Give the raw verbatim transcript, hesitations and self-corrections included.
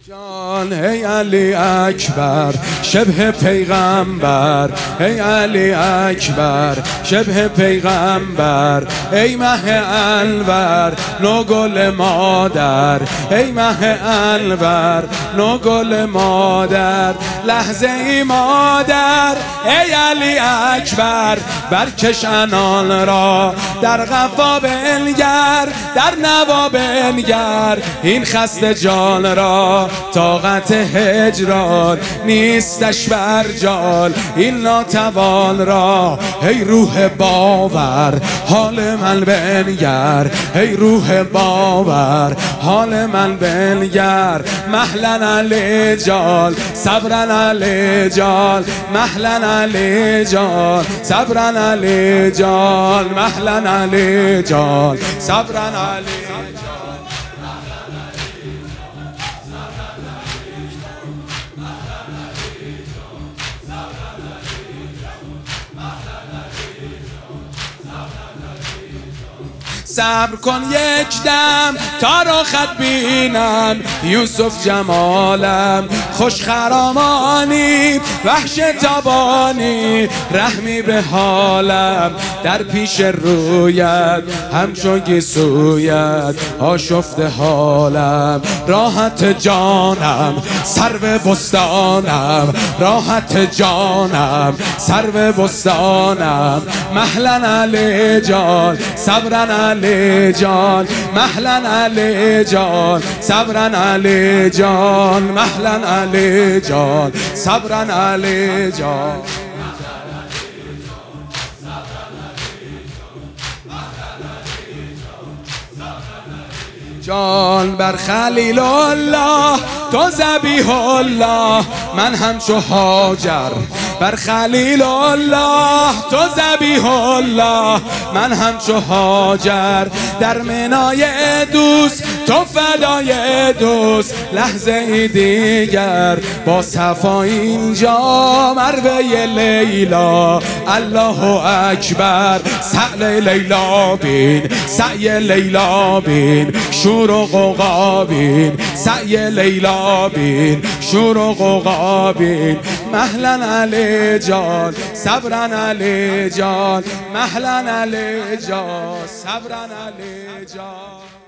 جان ای علی اکبر شبه پیغمبر، ای علی اکبر شبه پیغمبر، ای مه انور نو گل مادر، ای مه انور نو گل مادر. لحظه ای مادر ای علی اکبر برکش انان را، در قفا بنگر در نوا بنگر، این خسته جان را طاقت هجران نیستش بر جان، این ناتوان را ای روح باور حال من بنگر، ای روح باور حال من بنگر. مهلا علی جان صبرا علی جان، مهلا علی جان صبرا علی جان، مهلا علی جان صبرا علی جان. صبر کن یک دم تا را خط بینم، یوسف جمالم خوش خرامانی، وحش تابانی رحمی به حالم، در پیش رویت همچون گیسویت آشفته حالم. راحت جانم سرو بستانم، راحت جانم سرو بستانم. مهلا علی جان صبرا علی جان، مهلا علی جان صبرا علی جان، مهلا علی جان صبرا علی جان. جان بر خلیل الله تو ذبیح الله، من همچو هاجر بر خلیل الله تو ذبیح الله، من همچو هاجر در منای دوست تو فدای دوست. لحظه ای دیگر با صفا اینجا مروه لیلا، الله اکبر سعی لیلا بین، سعی لیلا بین شور و غوغا بین، سعی لیلا بین شور و غوغا بین. مهلا علی جان صبرا علی جان، مهلا علی جان صبرا علی جان.